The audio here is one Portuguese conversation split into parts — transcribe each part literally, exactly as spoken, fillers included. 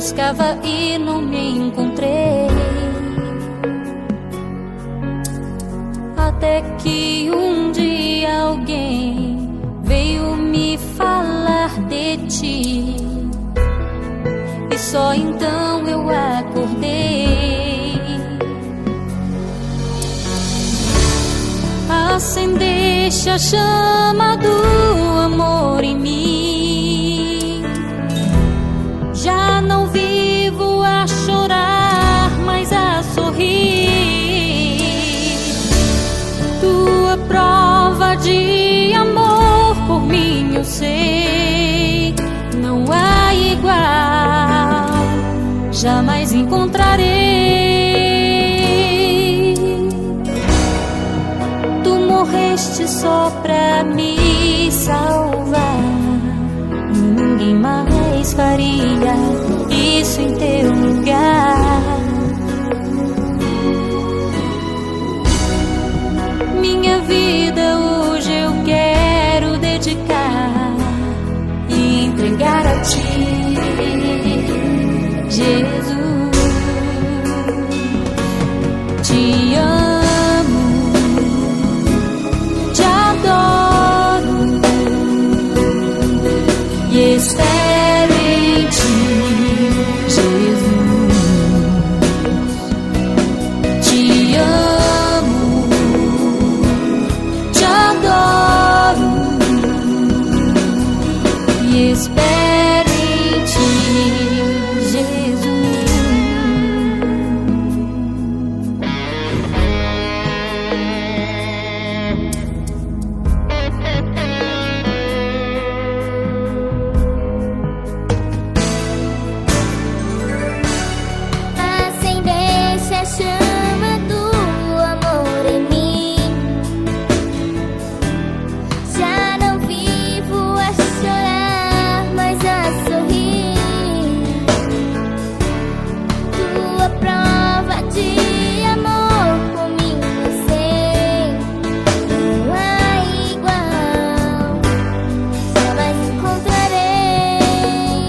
buscava e não me encontrei, até que um dia alguém veio me falar de ti, e só então eu acordei. Acendeste a chama do amor em mim. Já não vivo a chorar, mas a sorrir. Tua prova de amor por mim eu sei, não há igual, jamais encontrarei. Tu morreste só pra me salvar, ninguém mais faria isso em teu lugar. Minha vida hoje eu quero dedicar e entregar a ti, Jesus. Te amo, te adoro e espero em ti, Jesus. Te amo, te adoro e espero em ti, Jesus. Acendeste a chama do amor em mim. Já não vivo a chorar, mas a sorrir. Tua prova de amor por mim eu sei, não há igual, jamais encontrarei.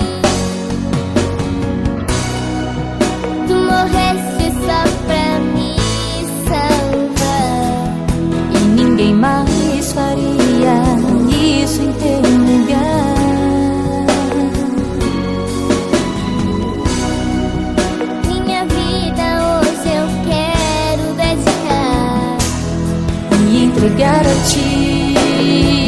Tu morreste só pra me salvar, E ninguém mais faria isso em teu lugar. minha vida hoje eu quero dedicar E entregar a ti,